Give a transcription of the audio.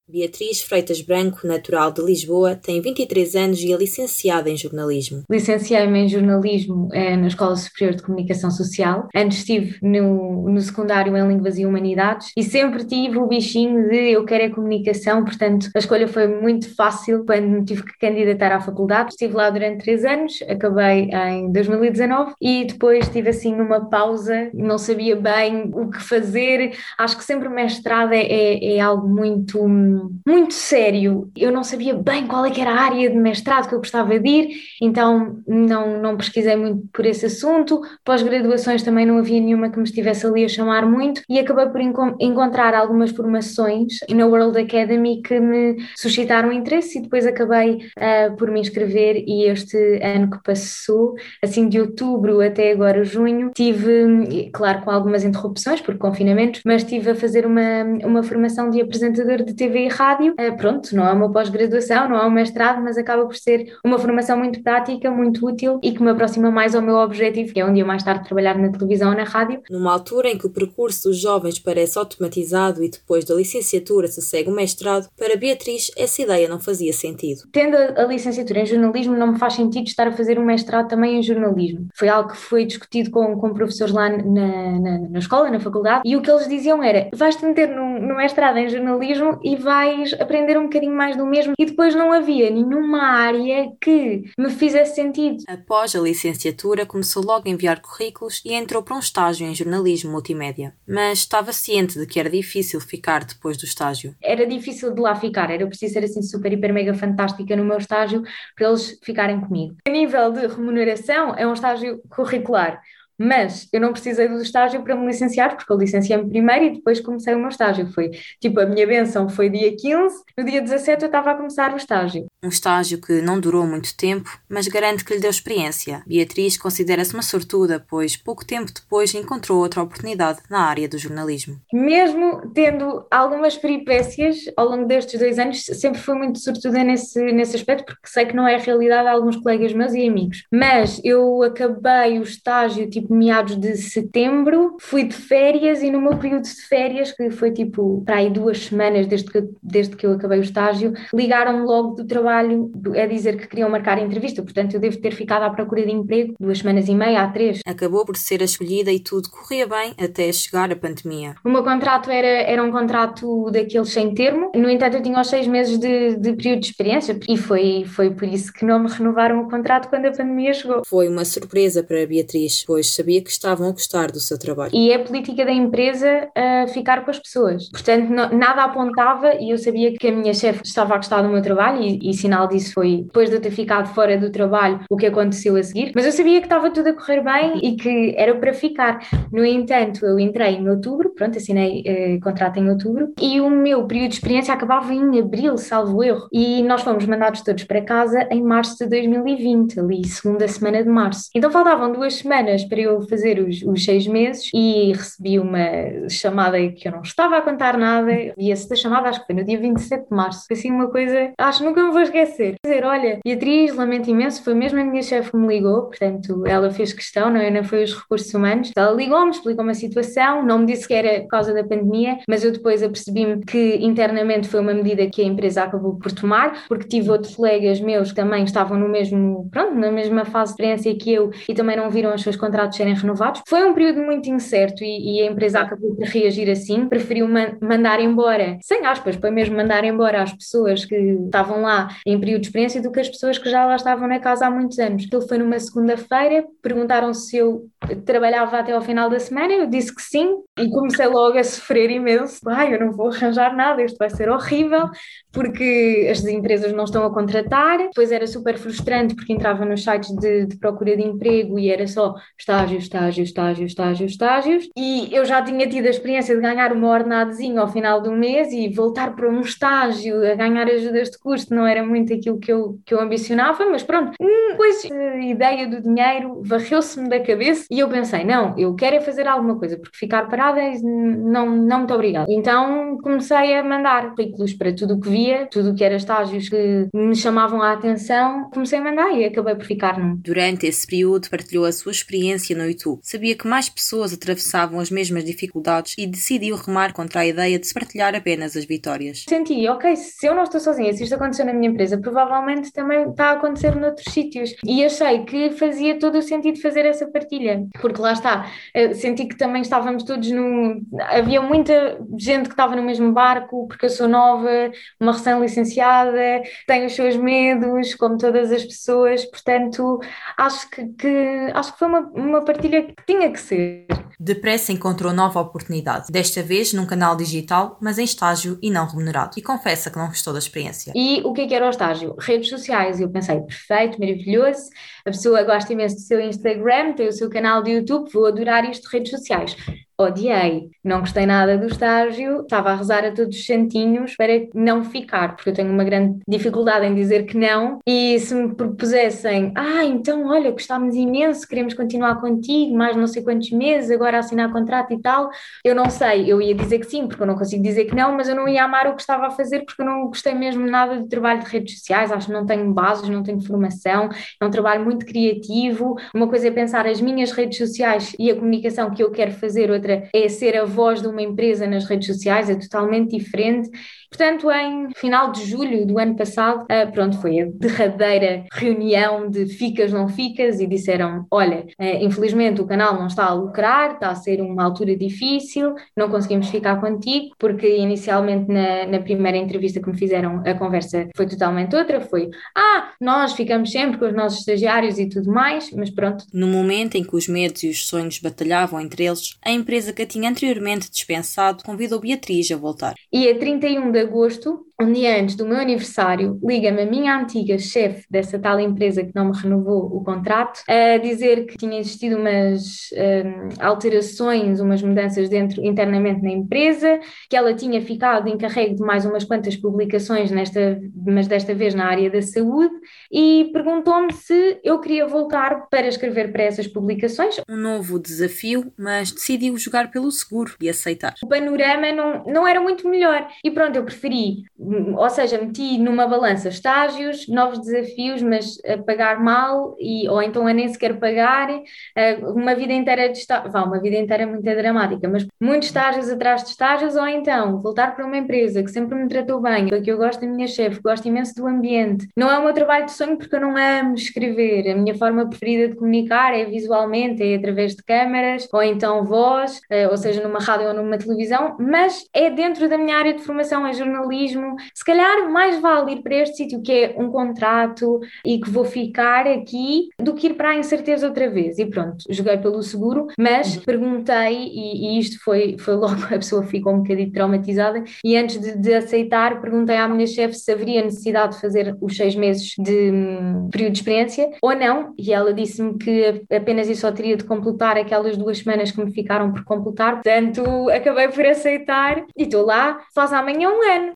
Beatriz Freitas Branco, natural de Lisboa, tem 23 anos e é licenciada em jornalismo. Licenciei-me em jornalismo na Escola Superior de Comunicação Social. Antes estive no secundário em Línguas e Humanidades e sempre tive o bichinho de eu quero a comunicação, portanto a escolha foi muito fácil quando me tive que candidatar à faculdade. Estive lá durante 3 anos, acabei em 2019 e depois tive assim uma pausa, não sabia bem o que fazer. Acho que sempre o mestrado é algo muito sério. Eu não sabia bem qual é que era a área de mestrado que eu gostava de ir, então não pesquisei muito por esse assunto. Pós-graduações também não havia nenhuma que me estivesse ali a chamar muito e acabei por encontrar algumas formações na World Academy que me suscitaram interesse e depois acabei por me inscrever e este ano que passou, assim de outubro até agora junho, tive, claro, com algumas interrupções por confinamento, mas estive a fazer uma formação de apresentador de TV e rádio. Pronto, não é uma pós-graduação, não é um mestrado, mas acaba por ser uma formação muito prática, muito útil e que me aproxima mais ao meu objetivo, que é um dia mais tarde trabalhar na televisão ou na rádio. Numa altura em que o percurso dos jovens parece automatizado e depois da licenciatura se segue o mestrado, para Beatriz essa ideia não fazia sentido. Tendo a licenciatura em jornalismo, não me faz sentido estar a fazer um mestrado também em jornalismo. Foi algo que foi discutido com professores lá na escola, na faculdade, e o que eles diziam era: vais-te meter no mestrado em jornalismo e vais aprender um bocadinho mais do mesmo, e depois não havia nenhuma área que me fizesse sentido. Após a licenciatura, começou logo a enviar currículos e entrou para um estágio em jornalismo multimédia. Mas estava ciente de que era difícil ficar depois do estágio. Era difícil de lá ficar, era preciso ser assim super, hiper, mega fantástica no meu estágio para eles ficarem comigo. A nível de remuneração, é um estágio curricular. Mas eu não precisei do estágio para me licenciar, porque eu licenciei-me primeiro e depois comecei o meu estágio. Foi tipo, a minha bênção foi dia 15, no dia 17 eu estava a começar o estágio. Um estágio que não durou muito tempo, mas garante que lhe deu experiência. Beatriz considera-se uma sortuda, pois pouco tempo depois encontrou outra oportunidade na área do jornalismo. Mesmo tendo algumas peripécias ao longo destes 2 anos, sempre fui muito sortuda nesse aspecto, porque sei que não é a realidade de alguns colegas meus e amigos. Mas eu acabei o estágio tipo meados de setembro, fui de férias e no meu período de férias, que foi tipo para aí 2 semanas desde que eu acabei o estágio, ligaram-me logo do trabalho a dizer que queriam marcar a entrevista, portanto eu devo ter ficado à procura de emprego 2 semanas e meia, 3. Acabou por ser a escolhida e tudo corria bem até chegar a pandemia. O meu contrato era um contrato daqueles sem termo, no entanto eu tinha os 6 meses de período de experiência e foi por isso que não me renovaram o contrato quando a pandemia chegou. Foi uma surpresa para a Beatriz, pois sabia que estavam a gostar do seu trabalho. E é a política da empresa a ficar com as pessoas. Portanto, nada apontava e eu sabia que a minha chefe estava a gostar do meu trabalho e sinal disso foi depois de eu ter ficado fora do trabalho o que aconteceu a seguir. Mas eu sabia que estava tudo a correr bem e que era para ficar. No entanto, eu entrei em outubro, pronto, assinei contrato em outubro e o meu período de experiência acabava em abril, salvo erro. E nós fomos mandados todos para casa em março de 2020, ali, segunda semana de março. Então faltavam 2 semanas para eu fazer os 6 meses e recebi uma chamada que eu não estava a contar nada. E essa chamada acho que foi no dia 27 de março. Foi assim uma coisa, acho que nunca me vou esquecer. Dizer, olha, Beatriz, lamento imenso, foi mesmo a minha chefe que me ligou, portanto ela fez questão, não foi os recursos humanos. Ela ligou-me, explicou-me a situação, não me disse que era por causa da pandemia, mas eu depois apercebi-me que internamente foi uma medida que a empresa acabou por tomar, porque tive outros colegas meus que também estavam no mesmo, pronto, na mesma fase de experiência que eu e também não viram os seus contratos serem renovados. Foi um período muito incerto e a empresa acabou por reagir assim, preferiu mandar embora, sem aspas, para mesmo mandar embora as pessoas que estavam lá em período de experiência do que as pessoas que já lá estavam na casa há muitos anos. Aquilo foi numa segunda-feira, perguntaram se eu trabalhava até ao final da semana, eu disse que sim e comecei logo a sofrer imenso. Eu não vou arranjar nada, isto vai ser horrível, porque as empresas não estão a contratar. Depois era super frustrante porque entrava nos sites de procura de emprego e era só estágios, e eu já tinha tido a experiência de ganhar uma ordenadozinha ao final do mês e voltar para um estágio a ganhar ajudas de custo não era muito aquilo que eu ambicionava, mas pronto, depois a ideia do dinheiro varreu-se-me da cabeça e eu pensei, não, eu quero é fazer alguma coisa, porque ficar parada obrigada, não muito obrigada. Então comecei a mandar currículos para tudo o que via, tudo o que era estágios que me chamavam a atenção, comecei a mandar e acabei por ficar num. Durante esse período partilhou a sua experiência no YouTube. Sabia que mais pessoas atravessavam as mesmas dificuldades e decidiu remar contra a ideia de se partilhar apenas as vitórias. Senti, ok, se eu não estou sozinha, se isto aconteceu na minha empresa, provavelmente também está a acontecer noutros sítios. E achei que fazia todo o sentido fazer essa partilha, porque lá está, senti que também estávamos todos no... Havia muita gente que estava no mesmo barco, porque eu sou nova, uma recém-licenciada, tenho os seus medos, como todas as pessoas, portanto, acho que foi uma partilha que tinha que ser. Depressa encontrou nova oportunidade, desta vez num canal digital, mas em estágio e não remunerado, e confessa que não gostou da experiência. E o que era o estágio? Redes sociais. Eu pensei, perfeito, maravilhoso, a pessoa gosta imenso do seu Instagram, tem o seu canal de YouTube, vou adorar isto de redes sociais. Odiei, não gostei nada do estágio, estava a rezar a todos os santinhos para não ficar, porque eu tenho uma grande dificuldade em dizer que não, e se me propusessem, então olha, gostámos imenso, queremos continuar contigo, mais não sei quantos meses, agora assinar contrato e tal, eu não sei, eu ia dizer que sim, porque eu não consigo dizer que não, mas eu não ia amar o que estava a fazer, porque eu não gostei mesmo nada do trabalho de redes sociais, acho que não tenho bases, não tenho formação, é um trabalho muito criativo, uma coisa é pensar as minhas redes sociais e a comunicação que eu quero fazer, outra é ser a voz de uma empresa nas redes sociais, é totalmente diferente. Portanto, em final de julho do ano passado, foi a derradeira reunião de ficas, não ficas, e disseram, olha, infelizmente o canal não está a lucrar, está a ser uma altura difícil, não conseguimos ficar contigo, porque inicialmente na primeira entrevista que me fizeram, a conversa foi totalmente outra, foi, nós ficamos sempre com os nossos estagiários e tudo mais, mas pronto. No momento em que os medos e os sonhos batalhavam entre eles, a empresa que a tinha anteriormente dispensado convidou Beatriz a voltar. E a 31 de agosto, um dia antes do meu aniversário, liga-me a minha antiga chefe dessa tal empresa que não me renovou o contrato, a dizer que tinha existido umas alterações, umas mudanças internamente na empresa, que ela tinha ficado encarregue de mais umas quantas publicações mas desta vez na área da saúde, e perguntou-me se eu queria voltar para escrever para essas publicações. Um novo desafio, mas decidiu jogar pelo seguro e aceitar. O panorama não era muito melhor e pronto, eu preferi, ou seja, meti numa balança estágios, novos desafios, mas a pagar mal ou então a nem sequer pagar, uma vida inteira de estágio, uma vida inteira muito dramática, mas muitos estágios atrás de estágios, ou então voltar para uma empresa que sempre me tratou bem, que eu gosto da minha chefe, gosto imenso do ambiente. Não é o meu trabalho de sonho porque eu não amo escrever, a minha forma preferida de comunicar é visualmente, é através de câmaras, ou então voz, ou seja, numa rádio ou numa televisão, mas é dentro da minha área de formação, é jornalismo. Se calhar mais vale ir para este sítio que é um contrato e que vou ficar aqui do que ir para a incerteza outra vez. E pronto, joguei pelo seguro, mas perguntei, e isto foi logo, a pessoa ficou um bocadinho traumatizada, e antes de aceitar, perguntei à minha chefe se haveria necessidade de fazer os 6 meses de período de experiência ou não, e ela disse-me que apenas eu só teria de completar aquelas 2 semanas que me ficaram por completar, portanto acabei por aceitar e estou lá, faz amanhã um ano.